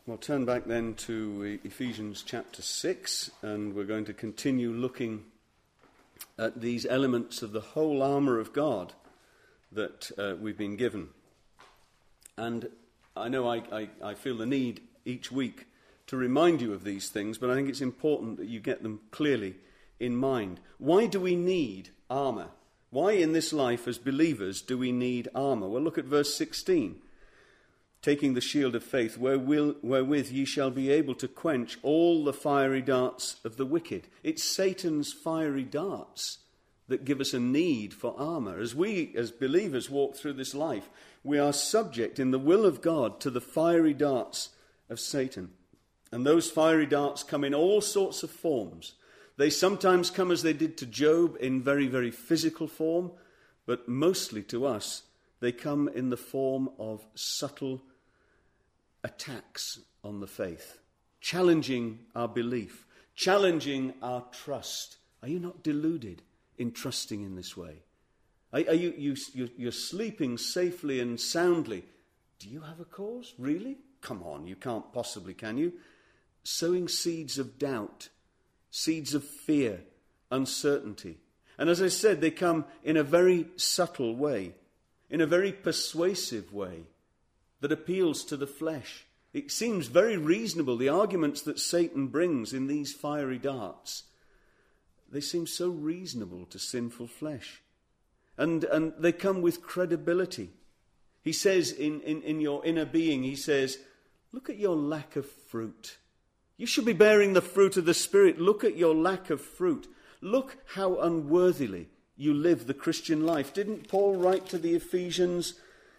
Well, turn back then to Ephesians chapter 6, and we're going to continue looking at these elements of the whole armour of God that we've been given. And I know I feel the need each week to remind you of these things, but I think it's important that you get them clearly in mind. Why do we need armour? Why in this life as believers do we need armour? Well, look at verse 16. Taking the shield of faith, wherewith ye shall be able to quench all the fiery darts of the wicked. It's Satan's fiery darts that give us a need for armour. As we, as believers, walk through this life, we are subject in the will of God to the fiery darts of Satan. And those fiery darts come in all sorts of forms. They sometimes come as they did to Job in very, very physical form, but mostly to us, they come in the form of subtle attacks on the faith, challenging our belief, challenging our trust. Are you not deluded in trusting in this way? You're sleeping safely and soundly. Do you have a cause? Really? Come on, you can't possibly, can you? Sowing seeds of doubt, seeds of fear, uncertainty. And as I said, they come in a very subtle way, in a very persuasive way, that appeals to the flesh. It seems very reasonable, the arguments that Satan brings in these fiery darts. They seem so reasonable to sinful flesh. And they come with credibility. He says in your inner being, he says, look at your lack of fruit. You should be bearing the fruit of the Spirit. Look at your lack of fruit. Look how unworthily you live the Christian life. Didn't Paul write to the Ephesians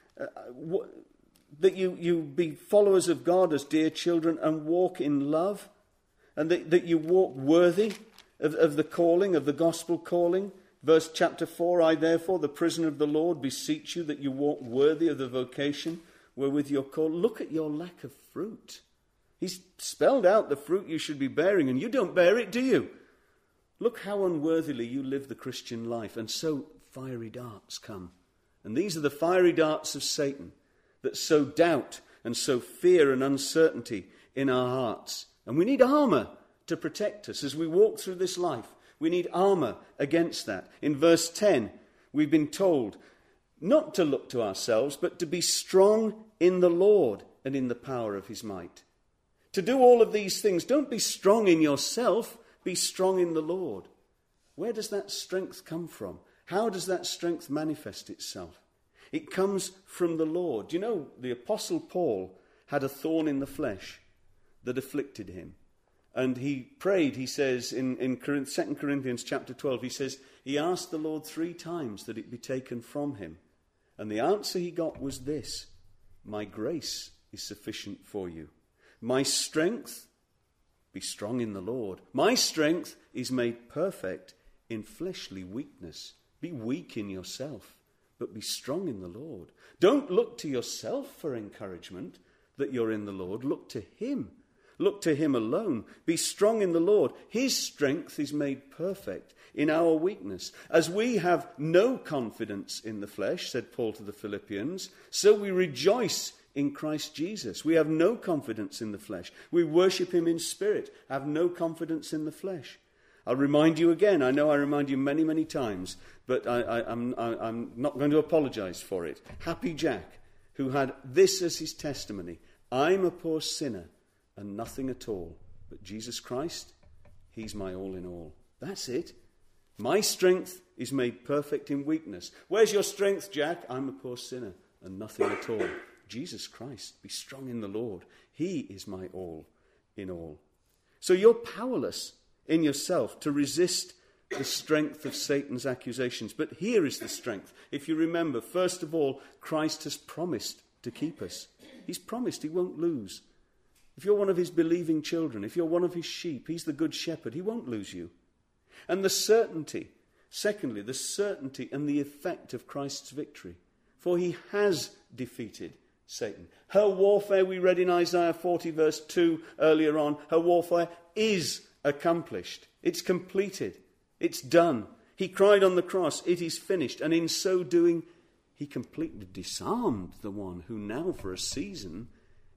that you be followers of God as dear children and walk in love, and that you walk worthy of the calling, of the gospel calling? Verse chapter 4, I therefore, the prisoner of the Lord, beseech you that you walk worthy of the vocation wherewith you're called. Look at your lack of fruit. He's spelled out the fruit you should be bearing, and you don't bear it, do you? Look how unworthily you live the Christian life. And so fiery darts come. And these are the fiery darts of Satan that sow doubt and sow fear and uncertainty in our hearts. And we need armour to protect us as we walk through this life. We need armour against that. In verse 10, we've been told not to look to ourselves, but to be strong in the Lord and in the power of his might. To do all of these things, don't be strong in yourself, be strong in the Lord. Where does that strength come from? How does that strength manifest itself? It comes from the Lord. You know, the Apostle Paul had a thorn in the flesh that afflicted him. And he prayed, he says, in 2 Corinthians chapter 12, he says, he asked the Lord 3 times that it be taken from him. And the answer he got was this: my grace is sufficient for you. My strength, be strong in the Lord. My strength is made perfect in fleshly weakness. Be weak in yourself, but be strong in the Lord. Don't look to yourself for encouragement that you're in the Lord. Look to him. Look to him alone. Be strong in the Lord. His strength is made perfect in our weakness. As we have no confidence in the flesh, said Paul to the Philippians, so we rejoice in Christ Jesus. We have no confidence in the flesh. We worship him in spirit, have no confidence in the flesh. I'll remind you again. I know I remind you many, many times, but I'm not going to apologize for it. Happy Jack, who had this as his testimony: I'm a poor sinner and nothing at all, but Jesus Christ, he's my all in all. That's it. My strength is made perfect in weakness. Where's your strength, Jack? I'm a poor sinner and nothing at all. Jesus Christ, be strong in the Lord. He is my all in all. So you're powerless in yourself to resist the strength of Satan's accusations. But here is the strength. If you remember, first of all, Christ has promised to keep us. He's promised he won't lose. If you're one of his believing children, if you're one of his sheep, he's the good shepherd. He won't lose you. And the certainty, secondly, the certainty and the effect of Christ's victory. For he has defeated Satan. Her warfare, we read in Isaiah 40 verse 2 earlier on, her warfare is accomplished. It's completed. It's done. He cried on the cross, it is finished. And in so doing, he completely disarmed the one who now for a season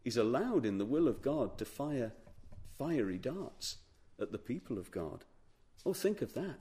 He's allowed in the will of God to fire fiery darts at the people of God. Oh, think of that.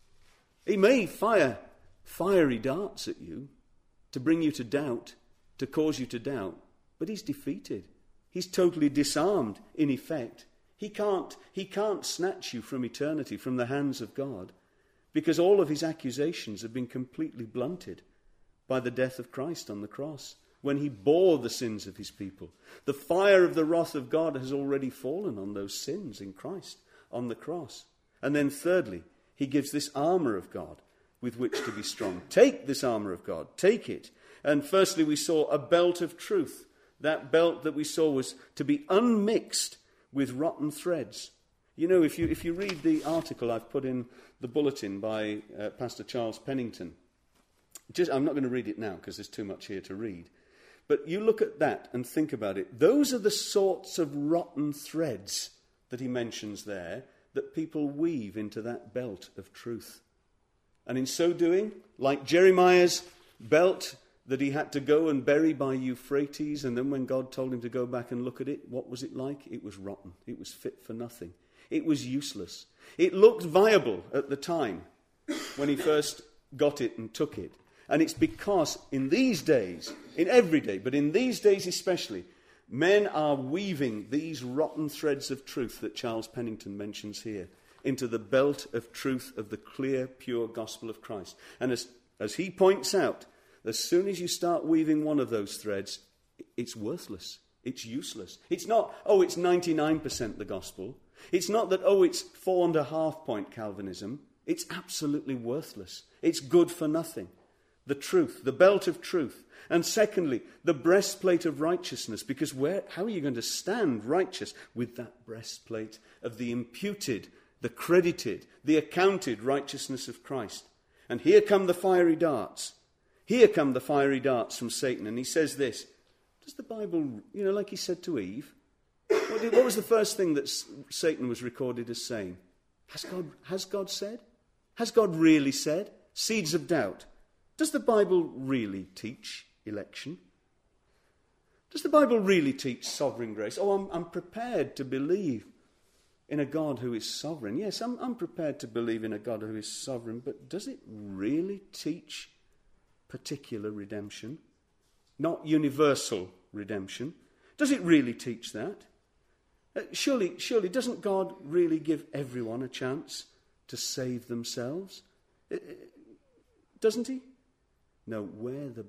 He may fire fiery darts at you to bring you to doubt, to cause you to doubt, but he's defeated. He's totally disarmed, in effect. He can't snatch you from eternity, from the hands of God, because all of his accusations have been completely blunted by the death of Christ on the cross, when he bore the sins of his people. The fire of the wrath of God has already fallen on those sins in Christ on the cross. And then thirdly, he gives this armour of God with which to be strong. Take this armour of God, take it. And firstly, we saw a belt of truth. That belt that we saw was to be unmixed with rotten threads. You know, if you read the article I've put in the bulletin by Pastor Charles Pennington, I'm not going to read it now because there's too much here to read. But you look at that and think about it. Those are the sorts of rotten threads that he mentions there that people weave into that belt of truth. And in so doing, like Jeremiah's belt that he had to go and bury by Euphrates, and then when God told him to go back and look at it, what was it like? It was rotten. It was fit for nothing. It was useless. It looked viable at the time when he first got it and took it. And it's because in these days, in every day, but in these days especially, men are weaving these rotten threads of truth that Charles Pennington mentions here into the belt of truth of the clear, pure gospel of Christ. And as he points out, as soon as you start weaving one of those threads, it's worthless. It's useless. It's not, it's 99% the gospel. It's not that, it's 4.5 point Calvinism. It's absolutely worthless. It's good for nothing. The truth, the belt of truth. And secondly, the breastplate of righteousness, because how are you going to stand righteous with that breastplate of the imputed, the credited, the accounted righteousness of Christ? And here come the fiery darts. Here come the fiery darts from Satan. And he says this, does the Bible, like he said to Eve, what was the first thing that Satan was recorded as saying? Has God said? Has God really said? Seeds of doubt. Does the Bible really teach election? Does the Bible really teach sovereign grace? I'm prepared to believe in a God who is sovereign. Yes, I'm prepared to believe in a God who is sovereign, but does it really teach particular redemption? Not universal redemption. Does it really teach that? Surely, doesn't God really give everyone a chance to save themselves? Doesn't he? No, wear the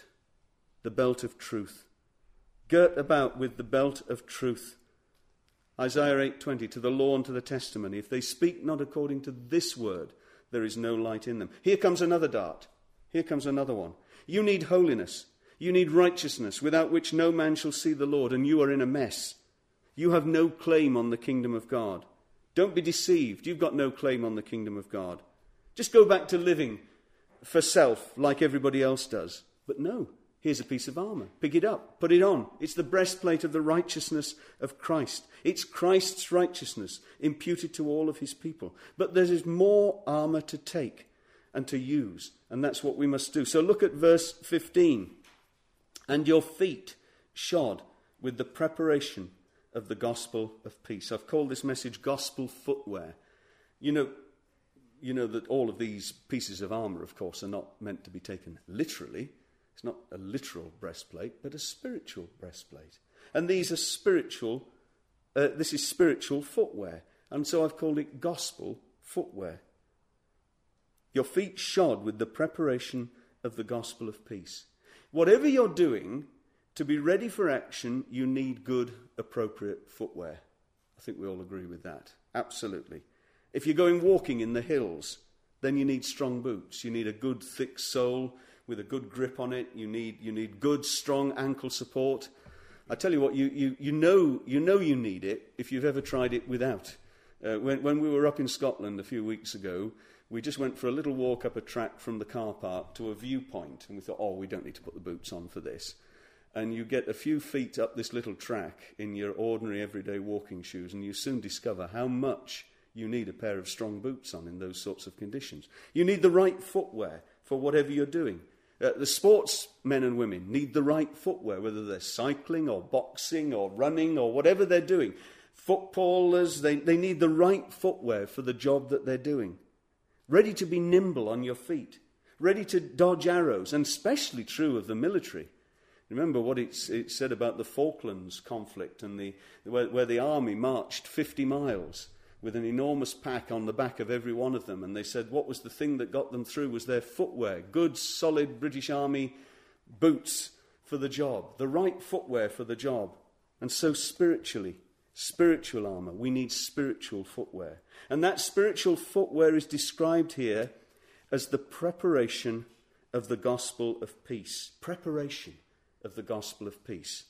belt of truth. Girt about with the belt of truth. Isaiah 8:20, to the law and to the testimony. If they speak not according to this word, there is no light in them. Here comes another dart. Here comes another one. You need holiness. You need righteousness, without which no man shall see the Lord, and you are in a mess. You have no claim on the kingdom of God. Don't be deceived. You've got no claim on the kingdom of God. Just go back to living for self like everybody else does. But no, here's a piece of armour. Pick it up, put it on. It's the breastplate of the righteousness of Christ. It's Christ's righteousness imputed to all of his people. But there is more armour to take and to use, and that's what we must do. So look at verse 15. And your feet shod with the preparation of the gospel of peace. I've called this message gospel footwear. You know that all of these pieces of armour, of course, are not meant to be taken literally. It's not a literal breastplate, but a spiritual breastplate. And these are spiritual, this is spiritual footwear. And so I've called it gospel footwear. Your feet shod with the preparation of the gospel of peace. Whatever you're doing, to be ready for action, you need good, appropriate footwear. I think we all agree with that. Absolutely. If you're going walking in the hills, then you need strong boots. You need a good, thick sole with a good grip on it. You need good, strong ankle support. I tell you what, you know you need it if you've ever tried it without. When we were up in Scotland a few weeks ago, we just went for a little walk up a track from the car park to a viewpoint, and we thought, we don't need to put the boots on for this. And you get a few feet up this little track in your ordinary everyday walking shoes, and you soon discover how much you need a pair of strong boots on in those sorts of conditions. You need the right footwear for whatever you're doing. The sportsmen and women need the right footwear, whether they're cycling or boxing or running or whatever they're doing. Footballers, they need the right footwear for the job that they're doing. Ready to be nimble on your feet. Ready to dodge arrows, and especially true of the military. Remember what it said about the Falklands conflict and where the army marched 50 miles with an enormous pack on the back of every one of them. And they said what was the thing that got them through was their footwear. Good, solid British Army boots for the job. The right footwear for the job. And so spiritually, spiritual armour. We need spiritual footwear. And that spiritual footwear is described here as the preparation of the gospel of peace. Preparation of the gospel of peace.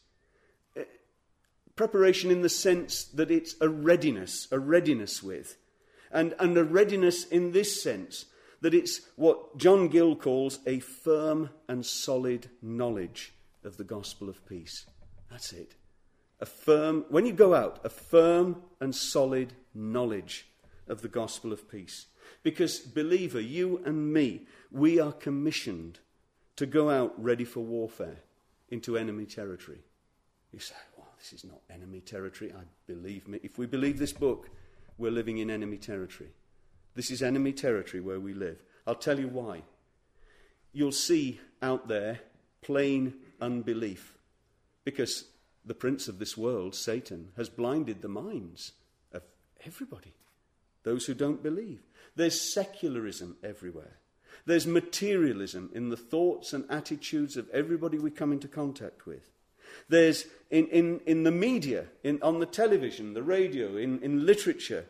Preparation in the sense that it's a readiness with. And a readiness in this sense, that it's what John Gill calls a firm and solid knowledge of the gospel of peace. That's it. When you go out, a firm and solid knowledge of the gospel of peace. Because, believer, you and me, we are commissioned to go out ready for warfare into enemy territory. You say, well, this is not enemy territory. Believe me, if we believe this book, we're living in enemy territory. This is enemy territory where we live. I'll tell you why. You'll see out there plain unbelief. Because the prince of this world, Satan, has blinded the minds of everybody. Those who don't believe. There's secularism everywhere. There's materialism in the thoughts and attitudes of everybody we come into contact with. There's in the media, on the television, the radio, in literature,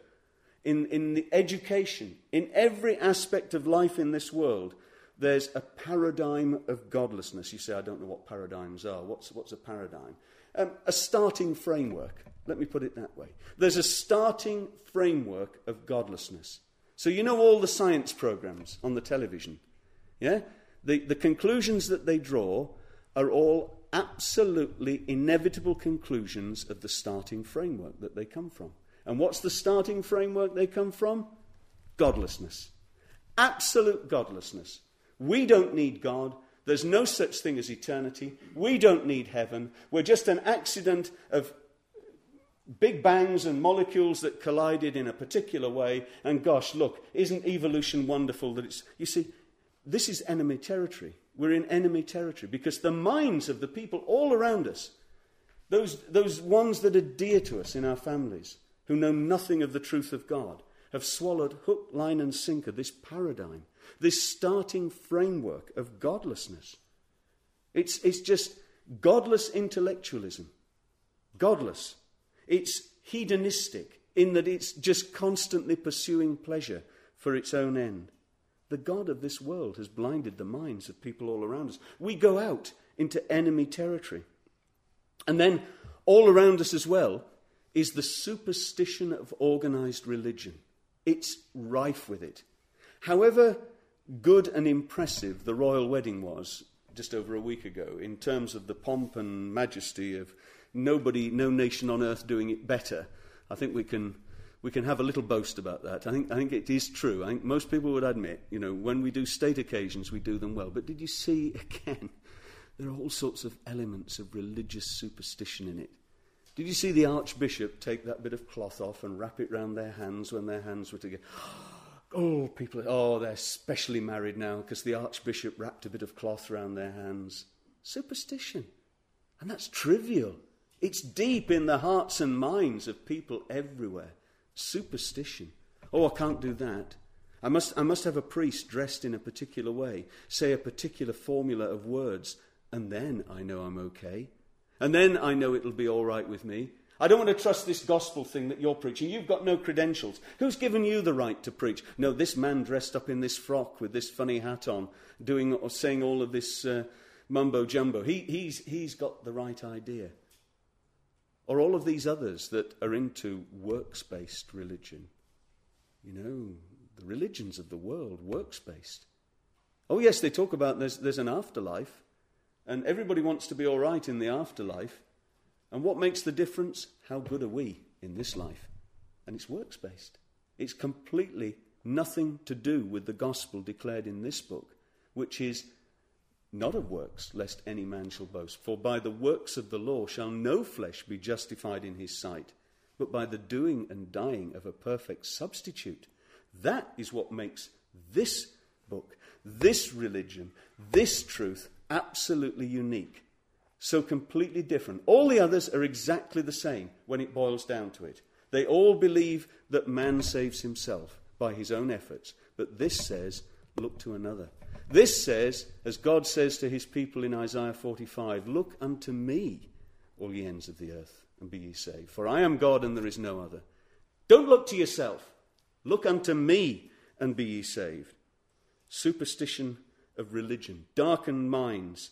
in the education, in every aspect of life in this world, there's a paradigm of godlessness. You say, I don't know what paradigms are. What's a paradigm? A starting framework. Let me put it that way. There's a starting framework of godlessness. So you know all the science programs on the television, yeah? The conclusions that they draw are all absolutely inevitable conclusions of the starting framework that they come from. And what's the starting framework they come from? Godlessness. Absolute godlessness. We don't need God. There's no such thing as eternity. We don't need heaven. We're just an accident of big bangs and molecules that collided in a particular way. And gosh, look, isn't evolution wonderful that it's... You see, this is enemy territory. We're in enemy territory because the minds of the people all around us, those ones that are dear to us in our families, who know nothing of the truth of God, have swallowed hook, line and sinker this paradigm, this starting framework of godlessness. It's just godless intellectualism. Godless. It's hedonistic in that it's just constantly pursuing pleasure for its own end. The God of this world has blinded the minds of people all around us. We go out into enemy territory. And then all around us as well is the superstition of organized religion. It's rife with it. However good and impressive the royal wedding was just over a week ago in terms of the pomp and majesty of no nation on earth doing it better, I think we can have a little boast about that. I think it is true. I think most people would admit, when we do state occasions, we do them well. But did you see, again, there are all sorts of elements of religious superstition in it. Did you see the archbishop take that bit of cloth off and wrap it round their hands when their hands were together? They're specially married now because the archbishop wrapped a bit of cloth round their hands. Superstition. And that's trivial. It's deep in the hearts and minds of people everywhere. Superstition. I can't do that. I must have a priest dressed in a particular way, say a particular formula of words, and then I know I'm okay. And then I know it'll be all right with me. I don't want to trust this gospel thing that you're preaching. You've got no credentials. Who's given you the right to preach? No, this man dressed up in this frock with this funny hat on, doing or saying all of this mumbo jumbo. He's got the right idea. Or all of these others that are into works-based religion. The religions of the world, works-based. Oh yes, they talk about there's an afterlife, and everybody wants to be all right in the afterlife. And what makes the difference? How good are we in this life? And it's works-based. It's completely nothing to do with the gospel declared in this book, which is not of works, lest any man shall boast. For by the works of the law shall no flesh be justified in his sight, but by the doing and dying of a perfect substitute. That is what makes this book, this religion, this truth absolutely unique. So completely different. All the others are exactly the same when it boils down to it. They all believe that man saves himself by his own efforts. But this says, look to another. This says, as God says to his people in Isaiah 45, look unto me, all ye ends of the earth, and be ye saved. For I am God and there is no other. Don't look to yourself. Look unto me and be ye saved. Superstition of religion, darkened minds,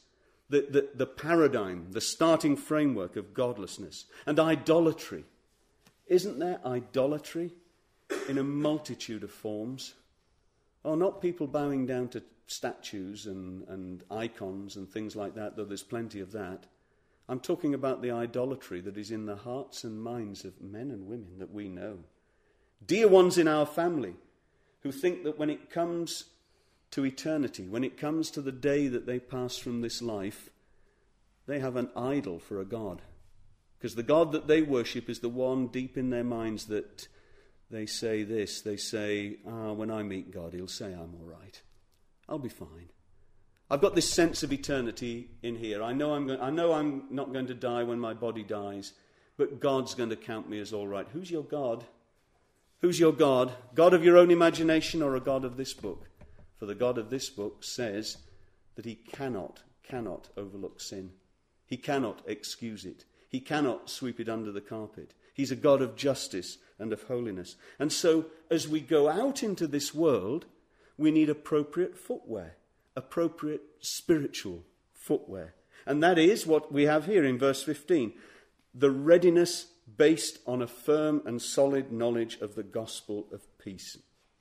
the paradigm, the starting framework of godlessness, and idolatry. Isn't there idolatry in a multitude of forms? Oh, not people bowing down to statues and icons and things like that, though there's plenty of that. I'm talking about the idolatry that is in the hearts and minds of men and women that we know. Dear ones in our family who think that when it comes to eternity, when it comes to the day that they pass from this life, they have an idol for a God. Because the God that they worship is the one deep in their minds that they say this. They say, when I meet God, he'll say I'm all right. I'll be fine. I've got this sense of eternity in here. I know I'm not going to die when my body dies, but God's going to count me as all right. Who's your God? Who's your God? God of your own imagination or a God of this book? For the God of this book says that he cannot overlook sin. He cannot excuse it. He cannot sweep it under the carpet. He's a God of justice and of holiness. And so, as we go out into this world, we need appropriate footwear, appropriate spiritual footwear. And that is what we have here in verse 15. The readiness based on a firm and solid knowledge of the gospel of peace.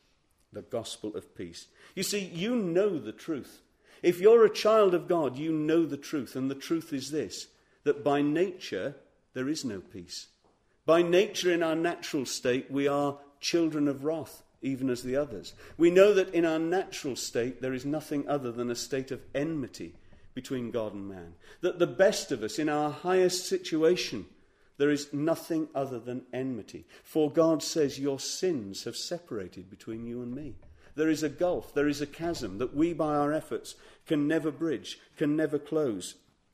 The gospel of peace. You see, you know the truth. If you're a child of God, you know the truth. And the truth is this, that by nature, there is no peace. By nature, in our natural state, we are children of wrath, even as the others. We know that in our natural state, there is nothing other than a state of enmity between God and man. That the best of us, in our highest situation, there is nothing other than enmity. For God says, your sins have separated between you and me. There is a gulf, there is a chasm that we by our efforts can never bridge, can never close.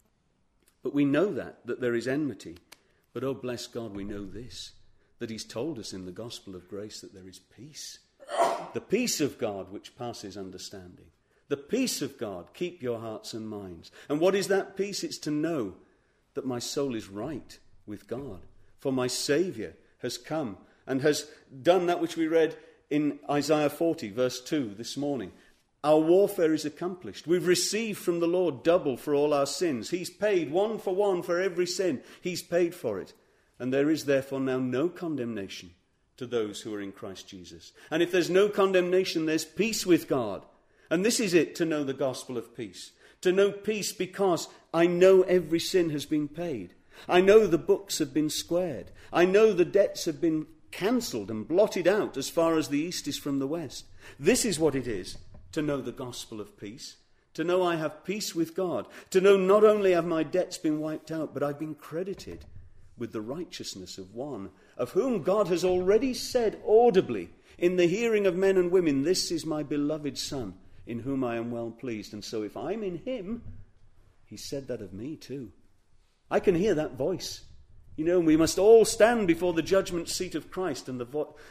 But we know that there is enmity. But oh, bless God, we know this, that he's told us in the gospel of grace that there is peace. The peace of God which passes understanding. The peace of God, keep your hearts and minds. And what is that peace? It's to know that my soul is right with God. For my Saviour has come and has done that which we read in Isaiah 40, verse 2 this morning. Our warfare is accomplished. We've received from the Lord double for all our sins. He's paid one for every sin. He's paid for it. And there is therefore now no condemnation to those who are in Christ Jesus. And if there's no condemnation, there's peace with God. And this is it, to know the gospel of peace. To know peace because I know every sin has been paid. I know the books have been squared. I know the debts have been cancelled and blotted out as far as the east is from the west. This is what it is to know the gospel of peace. To know I have peace with God. To know not only have my debts been wiped out, but I've been credited with the righteousness of one of whom God has already said audibly in the hearing of men and women, this is my beloved Son, in whom I am well pleased. And so if I'm in him, he said that of me too. I can hear that voice. You know, we must all stand before the judgment seat of Christ, and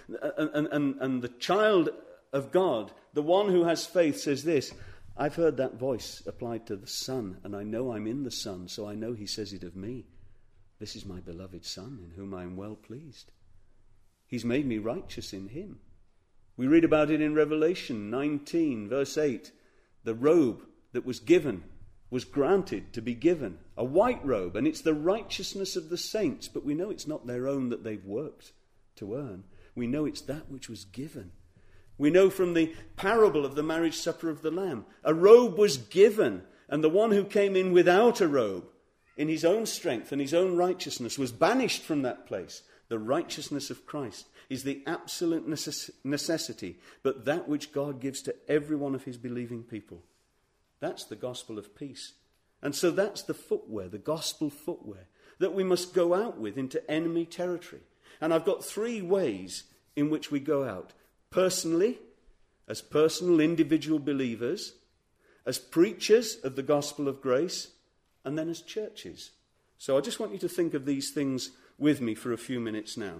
the child of God, the one who has faith, says this, I've heard that voice applied to the Son, and I know I'm in the Son, so I know he says it of me. This is my beloved Son, in whom I am well pleased. He's made me righteous in him. We read about it in Revelation 19, verse 8. The robe that was given was granted to be given, a white robe, and it's the righteousness of the saints, but we know it's not their own that they've worked to earn. We know it's that which was given. We know from the parable of the marriage supper of the Lamb, a robe was given, and the one who came in without a robe, in his own strength and his own righteousness, was banished from that place. The righteousness of Christ is the absolute necessity, but that which God gives to every one of his believing people. That's the gospel of peace. And so that's the footwear, the gospel footwear, that we must go out with into enemy territory. And I've got 3 ways in which we go out. Personally, as personal individual believers, as preachers of the gospel of grace, and then as churches. So I just want you to think of these things with me for a few minutes now.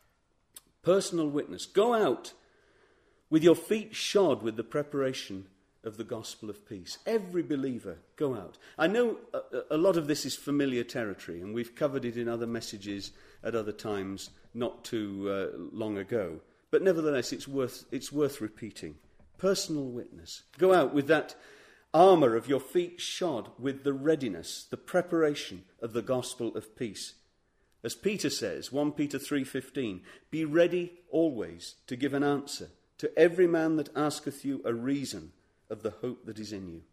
Personal witness. Go out with your feet shod with the preparation of the gospel of peace. Every believer, go out. I know a lot of this is familiar territory, and we've covered it in other messages at other times not too long ago. But nevertheless, it's worth repeating. Personal witness. Go out with that armour of your feet shod with the readiness, the preparation of the gospel of peace. As Peter says, 1 Peter 3:15, be ready always to give an answer to every man that asketh you a reason of the hope that is in you.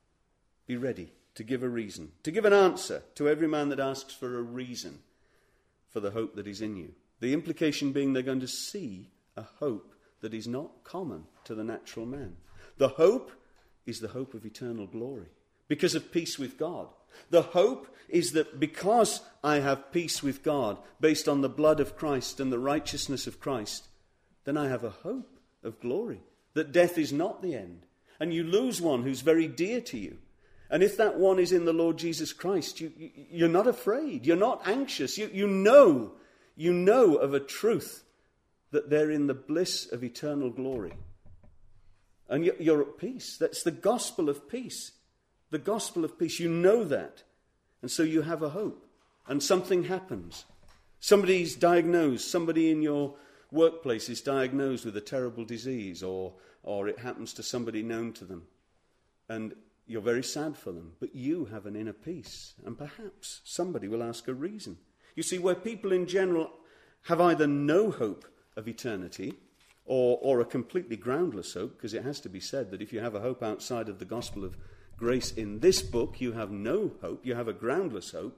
Be ready to give a reason, to give an answer to every man that asks for a reason for the hope that is in you. The implication being they're going to see a hope that is not common to the natural man. The hope is the hope of eternal glory because of peace with God. The hope is that because I have peace with God based on the blood of Christ and the righteousness of Christ, then I have a hope of glory, that death is not the end. And you lose one who's very dear to you. And if that one is in the Lord Jesus Christ, you're not afraid. You're not anxious. You know of a truth that they're in the bliss of eternal glory. And you're at peace. That's the gospel of peace. The gospel of peace. You know that. And so you have a hope. And something happens. Somebody's diagnosed. Somebody in your workplace is diagnosed with a terrible disease, or it happens to somebody known to them. And you're very sad for them. But you have an inner peace. And perhaps somebody will ask a reason. You see, where people in general have either no hope of eternity or a completely groundless hope, because it has to be said that if you have a hope outside of the gospel of grace in this book, you have no hope, you have a groundless hope.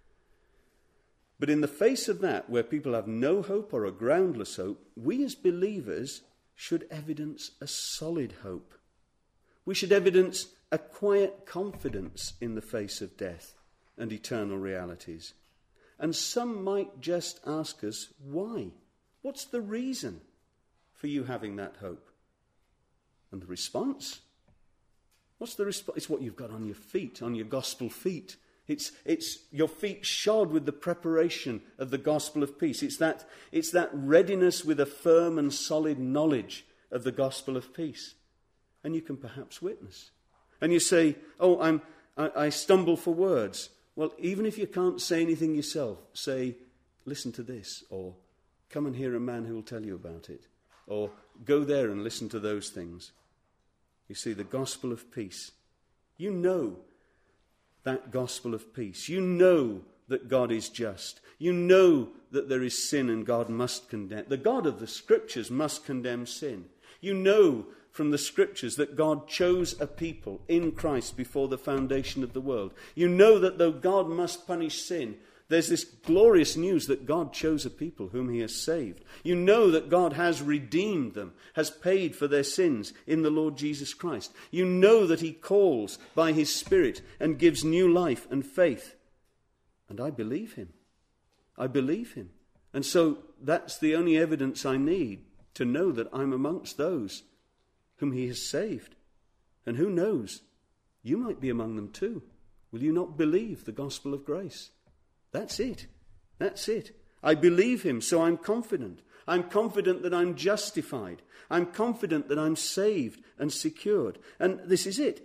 But in the face of that, where people have no hope or a groundless hope, we as believers should evidence a solid hope. We should evidence a quiet confidence in the face of death and eternal realities. And some might just ask us, why? What's the reason for you having that hope? And the response? What's the response? It's what you've got on your feet, on your gospel feet. It's your feet shod with the preparation of the gospel of peace. It's that readiness with a firm and solid knowledge of the gospel of peace. And you can perhaps witness. And you say, I stumble for words. Well, even if you can't say anything yourself, say, listen to this, or come and hear a man who will tell you about it, or go there and listen to those things. You see, the gospel of peace. You know that gospel of peace. You know that God is just. You know that there is sin and God must condemn. The God of the Scriptures must condemn sin. You know from the Scriptures that God chose a people in Christ before the foundation of the world. You know that though God must punish sin, there's this glorious news that God chose a people whom he has saved. You know that God has redeemed them, has paid for their sins in the Lord Jesus Christ. You know that he calls by his Spirit and gives new life and faith. And I believe him. I believe him. And so that's the only evidence I need to know that I'm amongst those whom he has saved. And who knows, you might be among them too. Will you not believe the gospel of grace? That's it. That's it. I believe him, so I'm confident. I'm confident that I'm justified. I'm confident that I'm saved and secured. And this is it.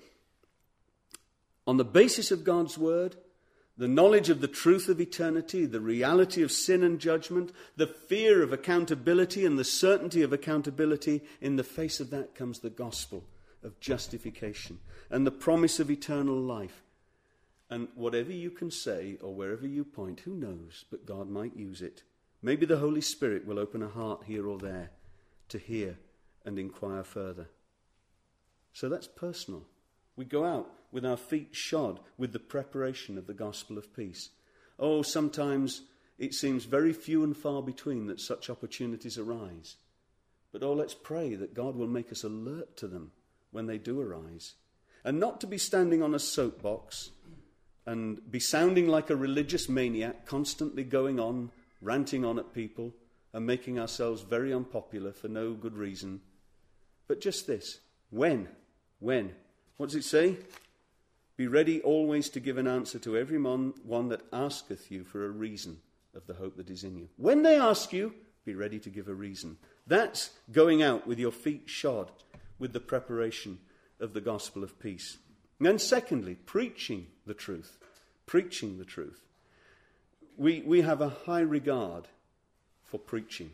On the basis of God's word, the knowledge of the truth of eternity, the reality of sin and judgment, the fear of accountability and the certainty of accountability, in the face of that comes the gospel of justification and the promise of eternal life. And whatever you can say or wherever you point, who knows, but God might use it. Maybe the Holy Spirit will open a heart here or there to hear and inquire further. So that's personal. We go out with our feet shod with the preparation of the gospel of peace. Oh, sometimes it seems very few and far between that such opportunities arise. But let's pray that God will make us alert to them when they do arise. And not to be standing on a soapbox and be sounding like a religious maniac, constantly going on, ranting on at people and making ourselves very unpopular for no good reason. But just this, when? What does it say? Be ready always to give an answer to every one that asketh you for a reason of the hope that is in you. When they ask you, be ready to give a reason. That's going out with your feet shod with the preparation of the gospel of peace. And then secondly, preaching the truth. Preaching the truth. We have a high regard for preaching.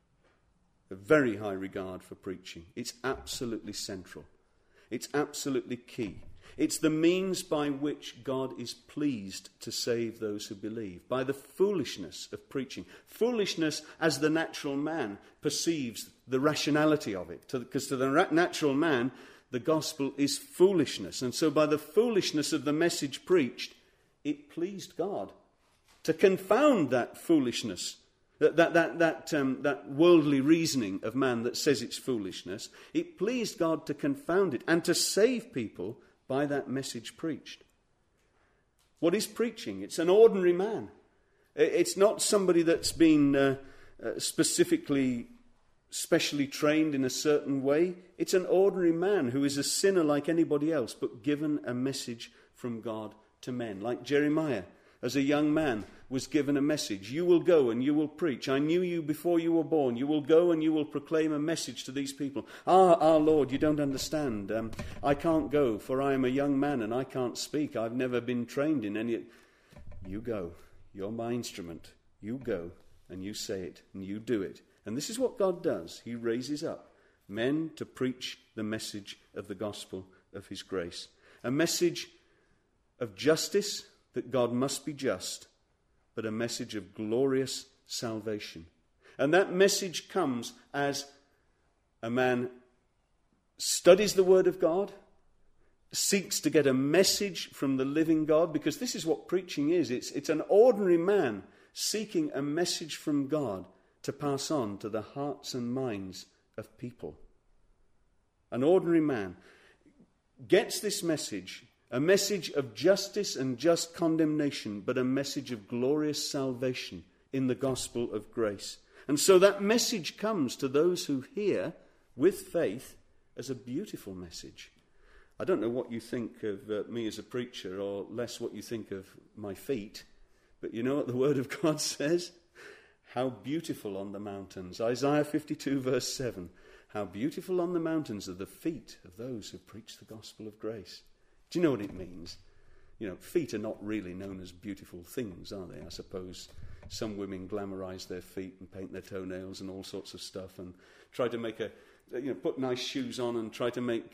A very high regard for preaching. It's absolutely central. It's absolutely key. It's the means by which God is pleased to save those who believe, by the foolishness of preaching. Foolishness as the natural man perceives the rationality of it. Because to the natural man, the gospel is foolishness. And so by the foolishness of the message preached, it pleased God to confound that foolishness, that worldly reasoning of man that says it's foolishness. It pleased God to confound it and to save people by that message preached. What is preaching? It's an ordinary man. It's not somebody that's been specially trained in a certain way. It's an ordinary man who is a sinner like anybody else, but given a message from God to men. Like Jeremiah, as a young man, was given a message. You will go and you will preach. I knew you before you were born. You will go and you will proclaim a message to these people. Lord, you don't understand. I can't go, for I am a young man and I can't speak. I've never been trained in any... You go. You're my instrument. You go and you say it and you do it. And this is what God does. He raises up men to preach the message of the gospel of his grace. A message of justice, that God must be just, but a message of glorious salvation. And that message comes as a man studies the Word of God, seeks to get a message from the living God, because this is what preaching is. It's an ordinary man seeking a message from God to pass on to the hearts and minds of people. An ordinary man gets this message, a message of justice and just condemnation, but a message of glorious salvation in the gospel of grace. And so that message comes to those who hear with faith as a beautiful message. I don't know what you think of me as a preacher, or less what you think of my feet, but you know what the Word of God says? How beautiful on the mountains. Isaiah 52 verse 7. How beautiful on the mountains are the feet of those who preach the gospel of grace. Do you know what it means? You know, feet are not really known as beautiful things, are they? I suppose some women glamorize their feet and paint their toenails and all sorts of stuff and try to make put nice shoes on and try to make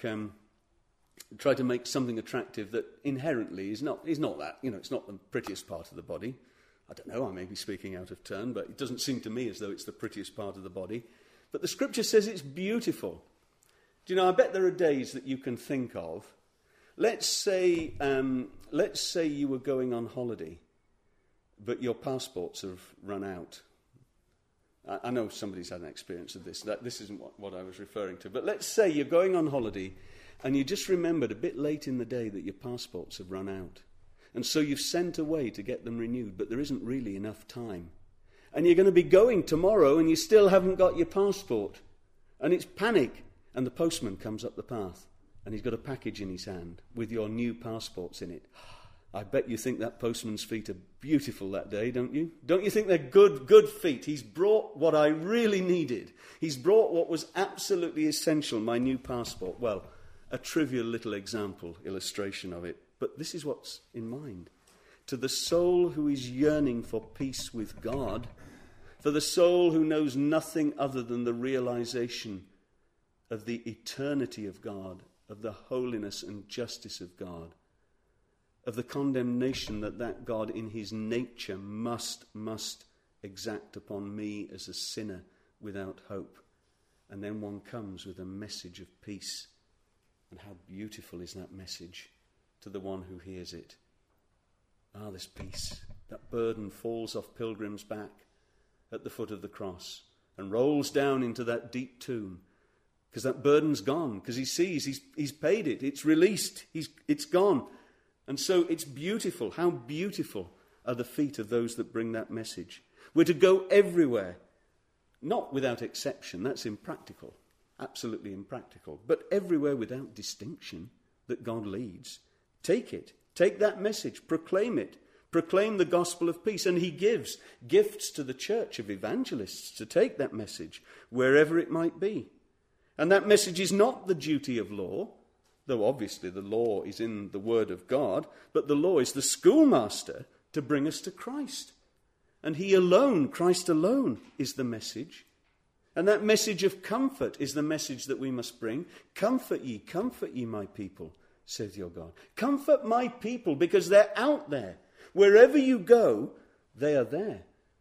something attractive that inherently is not that. You know, it's not the prettiest part of the body. I don't know, I may be speaking out of turn, but it doesn't seem to me as though it's the prettiest part of the body. But the scripture says it's beautiful. Do you know, I bet there are days that you can think of. Let's say you were going on holiday, but your passports have run out. I know somebody's had an experience of this. This isn't what I was referring to. But let's say you're going on holiday and you just remembered a bit late in the day that your passports have run out. And so you've sent away to get them renewed, but there isn't really enough time. And you're going to be going tomorrow and you still haven't got your passport. And it's panic. And the postman comes up the path. And he's got a package in his hand with your new passports in it. I bet you think that postman's feet are beautiful that day, don't you? Don't you think they're good feet? He's brought what I really needed. He's brought what was absolutely essential, my new passport. Well, a trivial little illustration of it. But this is what's in mind. To the soul who is yearning for peace with God, for the soul who knows nothing other than the realization of the eternity of God, of the holiness and justice of God, of the condemnation that God in his nature must exact upon me as a sinner without hope. And then one comes with a message of peace. And how beautiful is that message to the one who hears it. This peace. That burden falls off Pilgrim's back at the foot of the cross and rolls down into that deep tomb. because that burden's gone, because he sees he's paid it, it's released, it's gone. And so it's beautiful. How beautiful are the feet of those that bring that message. We're to go everywhere, not without exception, that's impractical, absolutely impractical, but everywhere without distinction that God leads. Take it, take that message, proclaim it, proclaim the gospel of peace. And he gives gifts to the church of evangelists to take that message wherever it might be. And that message is not the duty of law, though obviously the law is in the word of God, but the law is the schoolmaster to bring us to Christ. And he alone, Christ alone, is the message. And that message of comfort is the message that we must bring. Comfort ye, my people, saith your God. Comfort my people, because they're out there. Wherever you go, they are there.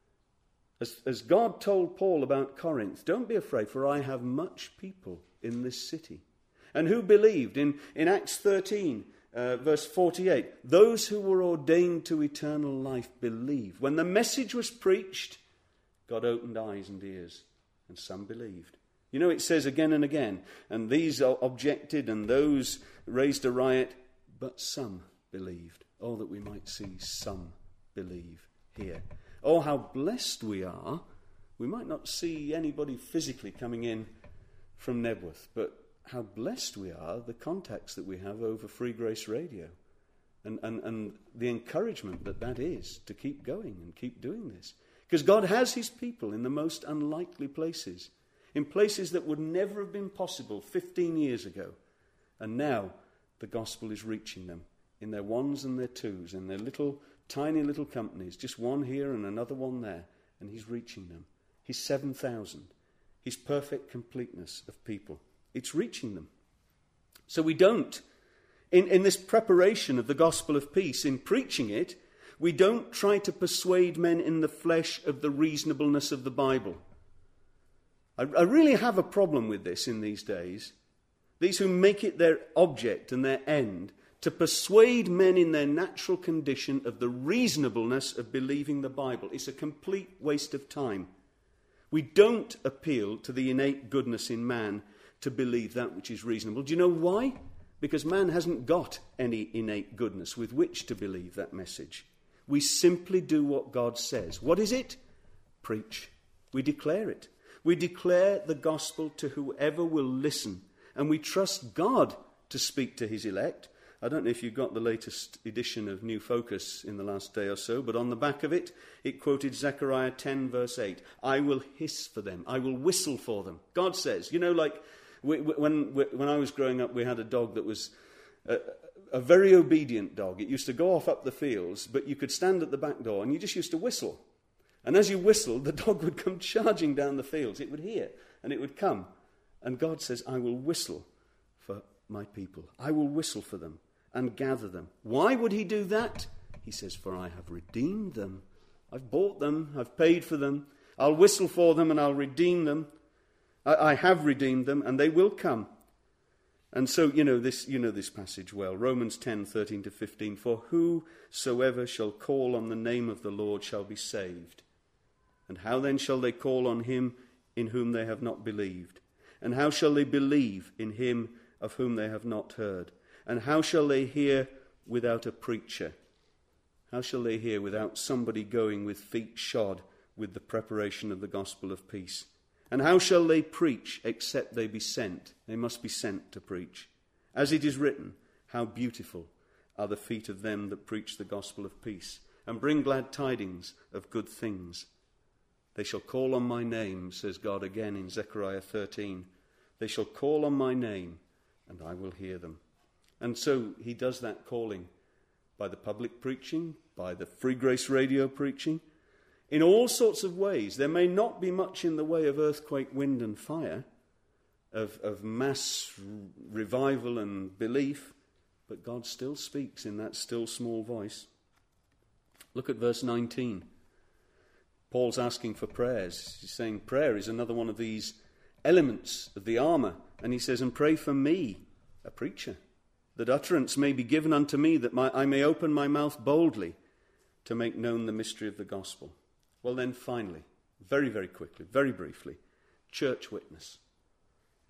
As God told Paul about Corinth, don't be afraid, for I have much people in this city. And who believed? In Acts 13, verse 48, those who were ordained to eternal life believed. When the message was preached, God opened eyes and ears, and some believed. You know, it says again and again, and these objected, and those raised a riot, but some believed. Oh, that we might see some believe here. Oh, how blessed we are. We might not see anybody physically coming in from Nebworth, but how blessed we are, the contacts that we have over Free Grace Radio, and the encouragement that is to keep going and keep doing this. Because God has his people in the most unlikely places, in places that would never have been possible 15 years ago. And now the gospel is reaching them in their ones and their twos, in their tiny little companies, just one here and another one there, and he's reaching them. His 7,000, his perfect completeness of people. It's reaching them. So we don't, in this preparation of the gospel of peace, in preaching it, we don't try to persuade men in the flesh of the reasonableness of the Bible. I really have a problem with this in these days. These who make it their object and their end to persuade men in their natural condition of the reasonableness of believing the Bible. It's a complete waste of time. We don't appeal to the innate goodness in man to believe that which is reasonable. Do you know why? Because man hasn't got any innate goodness with which to believe that message. We simply do what God says. What is it? Preach. We declare it. We declare the gospel to whoever will listen. And we trust God to speak to his elect. I don't know if you got the latest edition of New Focus in the last day or so, but on the back of it, it quoted Zechariah 10 verse 8. I will hiss for them. I will whistle for them. God says, you know, like when I was growing up, we had a dog that was a very obedient dog. It used to go off up the fields, but you could stand at the back door and you just used to whistle. And as you whistled, the dog would come charging down the fields. It would hear and it would come. And God says, I will whistle for my people. I will whistle for them and gather them. Why would he do that? He says, for I have redeemed them. I've bought them. I've paid for them. I'll whistle for them and I'll redeem them. I have redeemed them and they will come. And so, you know this passage well. Romans 10:13 to 15. For whosoever shall call on the name of the Lord shall be saved. And how then shall they call on him in whom they have not believed? And how shall they believe in him of whom they have not heard? And how shall they hear without a preacher? How shall they hear without somebody going with feet shod with the preparation of the gospel of peace? And how shall they preach except they be sent? They must be sent to preach. As it is written, how beautiful are the feet of them that preach the gospel of peace and bring glad tidings of good things. They shall call on my name, says God again in Zechariah 13. They shall call on my name, and I will hear them. And so he does that calling by the public preaching, by the Free Grace Radio preaching, in all sorts of ways. There may not be much in the way of earthquake, wind and fire, of mass revival and belief, but God still speaks in that still small voice. Look at verse 19. Paul's asking for prayers. He's saying prayer is another one of these elements of the armour. And he says, and pray for me, a preacher, that utterance may be given unto me, that I may open my mouth boldly to make known the mystery of the gospel. Well then, finally, very, very quickly, very briefly, church witness.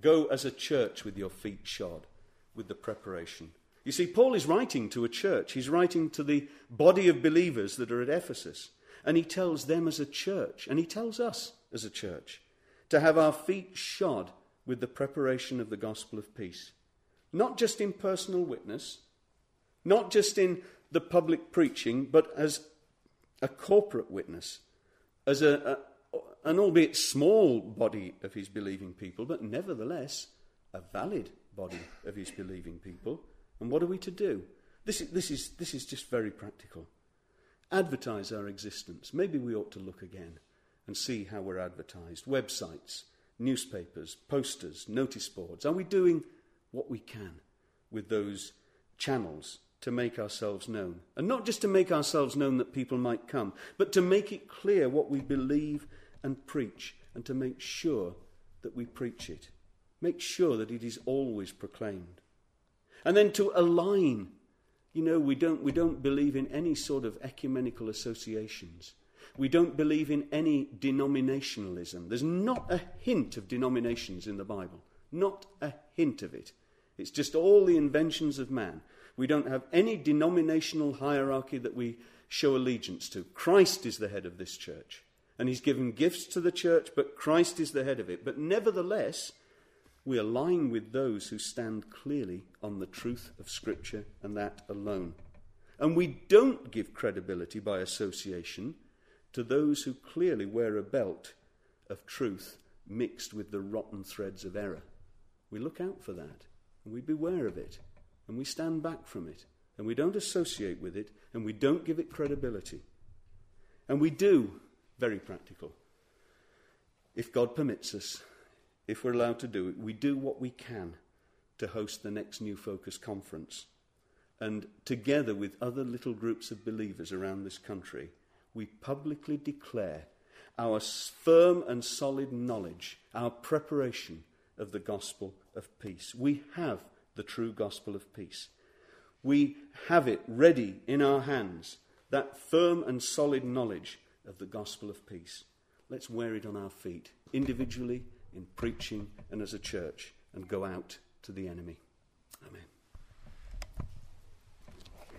Go as a church with your feet shod with the preparation. You see, Paul is writing to a church. He's writing to the body of believers that are at Ephesus. And he tells them as a church, and he tells us as a church, to have our feet shod with the preparation of the gospel of peace. Not just in personal witness, not just in the public preaching, but as a corporate witness, as an albeit small body of his believing people, but nevertheless a valid body of his believing people. And what are we to do? This is just very practical. Advertise our existence. Maybe we ought to look again and see how we're advertised. Websites, newspapers, posters, notice boards. Are we doing what we can with those channels to make ourselves known? And not just to make ourselves known that people might come, but to make it clear what we believe and preach, and to make sure that we preach it. Make sure that it is always proclaimed. And then to align. You know, we don't believe in any sort of ecumenical associations. We don't believe in any denominationalism. There's not a hint of denominations in the Bible. Not a hint of it. It's just all the inventions of man. We don't have any denominational hierarchy that we show allegiance to. Christ is the head of this church. And he's given gifts to the church, but Christ is the head of it. But nevertheless, we align with those who stand clearly on the truth of Scripture and that alone. And we don't give credibility by association to those who clearly wear a belt of truth mixed with the rotten threads of error. We look out for that, and we beware of it, and we stand back from it, and we don't associate with it, and we don't give it credibility. And we do, very practical, if God permits us, if we're allowed to do it, we do what we can to host the next New Focus conference. And together with other little groups of believers around this country, we publicly declare our firm and solid knowledge, our preparation of the gospel of peace. We have the true gospel of peace. We have it ready in our hands, that firm and solid knowledge of the gospel of peace. Let's wear it on our feet, individually, in preaching and as a church, and go out to the enemy. Amen.